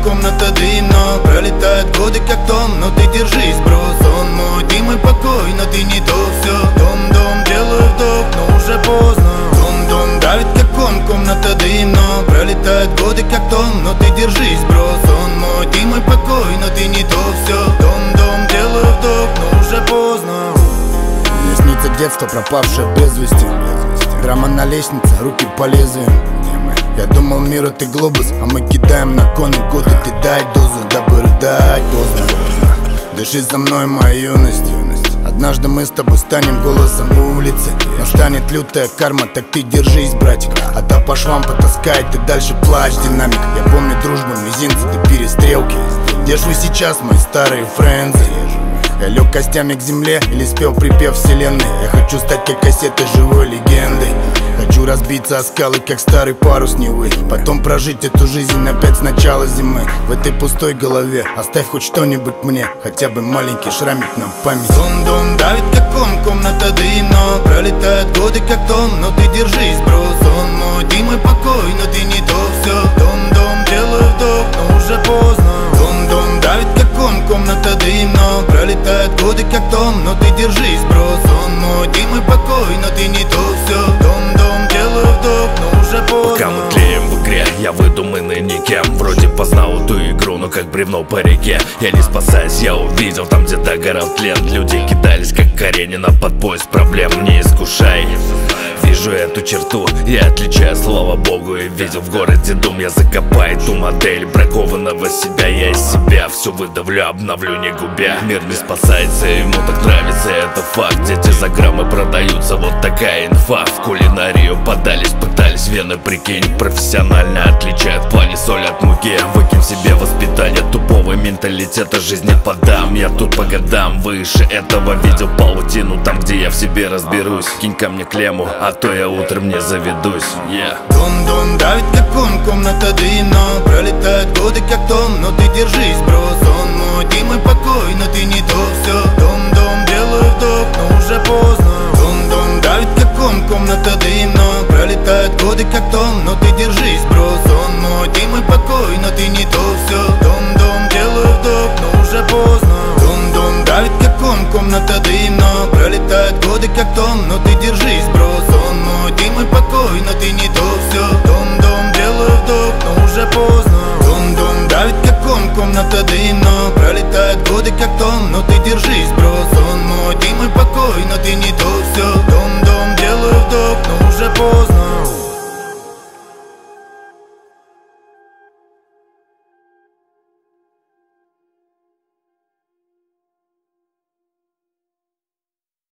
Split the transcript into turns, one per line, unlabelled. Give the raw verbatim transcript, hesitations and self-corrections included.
комната дым, но пролетают годы как том. Но ты держись, бро, сон мой, ты мой покой, но ты не то все. Дом-дом, делаю вдох, но уже поздно. Дом-дом давит как он, комната дым, но пролетают годы как том. Но ты держись, бро, сон мой, ты мой покой, но ты не то все. Дом-дом, делаю вдох, но уже поздно.
Мне снится детство, пропавшее без вести. Драма на лестнице, руки по лезвию. Я думал, мир это глобус, а мы кидаем на коны годы. Ты дай дозу, дабы рыдать поздно. Дыши за мной, моя юность. Однажды мы с тобой станем голосом улицы. Настанет лютая карма, так ты держись, братик. А та по швам потаскает, ты дальше плачь, динамик. Я помню дружбу, мизинцы до перестрелки. Где ж вы сейчас, мои старые френдзы? Я лег костями к земле или спел припев вселенной. Я хочу стать как кассета живой легендой. Хочу разбиться о скалы, как старый парус Невы. Потом прожить эту жизнь опять с начала зимы. В этой пустой голове оставь хоть что-нибудь мне, хотя бы маленький шрамик на память.
Дом-дом давит как он, комната дым, но пролетают годы как том. Но ты держись, бро, сон мой, ты мой покой, но ты не то все. Дом-дом, делаю вдох, но уже поздно. Дом-дом давит как он, комната дым, но пролетают годы как том. Но ты держись, бро, сон мой, ты мой покой, но ты не то все. Дом-дом, делаю вдох, но уже поздно.
Пока мы тлеем в игре, я выдуманный никем. Вроде познал эту игру, но как бревно по реке. Я не спасаюсь, я увидел там, где догорал тлен. Люди кидались, как Каренина, под пояс проблем. Не искушай, вижу эту черту, я отличаю, слава богу. И видел в городе дум, я закопаю ту модель бракованного себя. Я из себя все выдавлю, обновлю, не губя. Мир не спасается, ему так нравится, это факт. Дети за граммы продаются, вот такая инфа. В кулинарию подались, пытались вены, прикинь. Профессионально отличают в плане соль от муки. Выкинь себе воспитание тупого менталитета, жизни подам. Я тут по годам выше этого, видел паутину там, где я в себе разберусь. Кинь ко мне клемму, а то я утром не заведусь. Yeah.
Дом-дом давит как он, комната дым, но пролетают годы как том. Но ты держись, бро, сон мой, ты мой покой, но ты не то все. Дом-дом, делаю вдох, но уже поздно. Дом-дом давит как он, комната дым, но пролетают годы как том. Но ты держись, бро, сон мой, ты мой покой, но ты не то все. Дом-дом, делаю вдох, но уже поздно. Дом-дом давит как он, комната дым, но пролетают годы как том. Но ты держись, бро, сон мой, ты мой покой, но ты не то все. Дом-дом, делаю вдох, но уже поздно. Дом-дом давит как он, комната дым, но пролетают годы как том. Но ты держись, бро.